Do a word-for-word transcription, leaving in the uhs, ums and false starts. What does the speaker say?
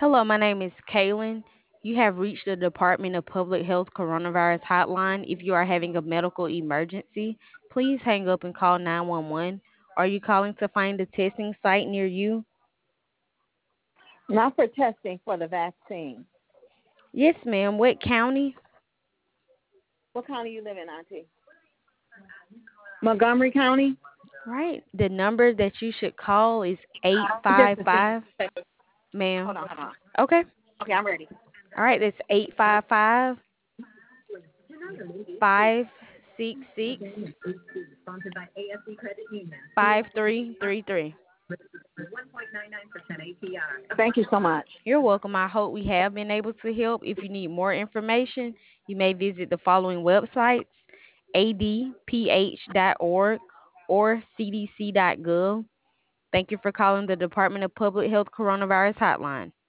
Hello, my name is Kaylin. You have reached the Department of Public Health Coronavirus Hotline. If you are having a medical emergency, please hang up and call nine one one. Are you calling to find a testing site near you? Not for testing, for the vaccine. Yes, ma'am. What county? What county you live in, Auntie? Montgomery County? Right. The number that you should call is Just a eight five five, second. ma'am. Hold on, hold on. Okay. Okay, I'm ready. All right, that's eight five five, five six six, five three three three. Thank you so much. You're welcome. I hope we have been able to help. If you need more information, you may visit the following websites: a d p h dot org or c d c dot gov. Thank you for calling the Department of Public Health Coronavirus Hotline.